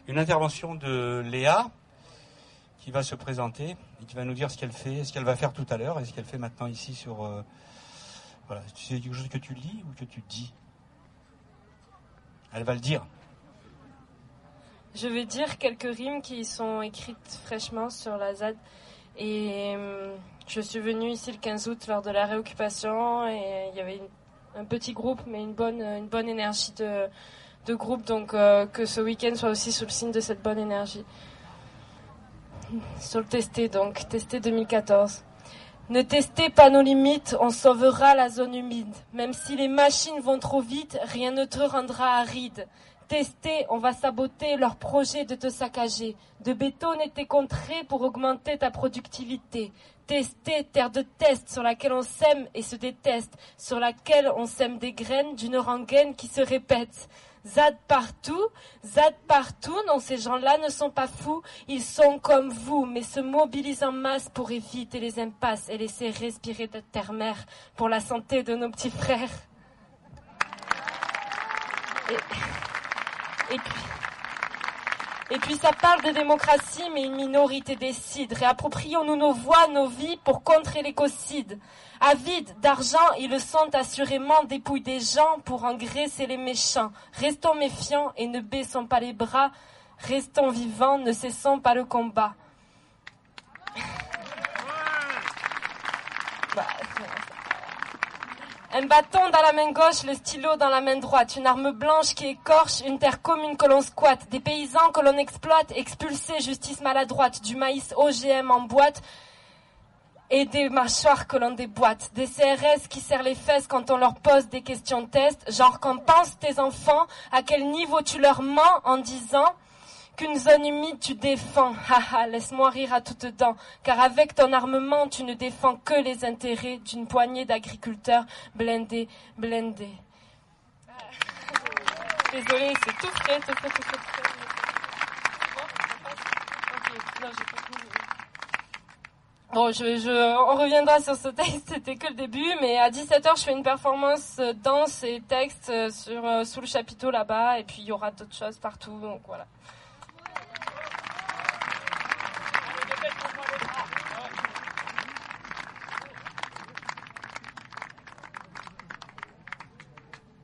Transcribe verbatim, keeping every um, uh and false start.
une intervention de Léa qui va se présenter et qui va nous dire ce qu'elle fait, ce qu'elle va faire tout à l'heure et ce qu'elle fait maintenant ici sur... Euh, voilà, c'est quelque chose que tu lis ou que tu dis? Elle va le dire. Je vais dire quelques rimes qui sont écrites fraîchement sur la Z A D. Et euh, je suis venue ici le quinze août lors de la réoccupation et il y avait une, un petit groupe mais une bonne, une bonne énergie de, de groupe. Donc euh, que ce week-end soit aussi sous le signe de cette bonne énergie. Sur le testé donc, testé deux mille quatorze. Ne testez pas nos limites, on sauvera la zone humide. Même si les machines vont trop vite, rien ne te rendra aride. Tester, on va saboter leur projet de te saccager, de bétonner tes contrées pour augmenter ta productivité. Tester, terre de test sur laquelle on sème et se déteste, sur laquelle on sème des graines d'une rengaine qui se répète. Z A D partout, Z A D partout, non ces gens-là ne sont pas fous, ils sont comme vous, mais se mobilisent en masse pour éviter les impasses et laisser respirer de terre-mère pour la santé de nos petits frères. Et... Et puis, et puis ça parle de démocratie, mais une minorité décide. Réapproprions-nous nos voix, nos vies pour contrer l'écocide. Avides d'argent, ils le sont assurément, dépouillent des gens pour engraisser les méchants. Restons méfiants et ne baissons pas les bras. Restons vivants, ne cessons pas le combat. Bah, un bâton dans la main gauche, le stylo dans la main droite, une arme blanche qui écorche, une terre commune que l'on squatte, des paysans que l'on exploite, expulsés, justice maladroite, du maïs O G M en boîte et des mâchoires que l'on déboîte, des C R S qui serrent les fesses quand on leur pose des questions test, genre qu'en pensent tes enfants, à quel niveau tu leur mens en disant qu'une zone humide tu défends, haha, laisse-moi rire à toutes dents, car avec ton armement tu ne défends que les intérêts d'une poignée d'agriculteurs blindés, blindés. Désolée, c'est tout frais, tout frais, tout frais, tout frais. Bon, non, j'ai pas fini. Bon, je, je, on reviendra sur ce texte, c'était que le début, mais à dix-sept heures, je fais une performance danse et texte sur, sous le chapiteau là-bas, et puis il y aura d'autres choses partout, donc voilà.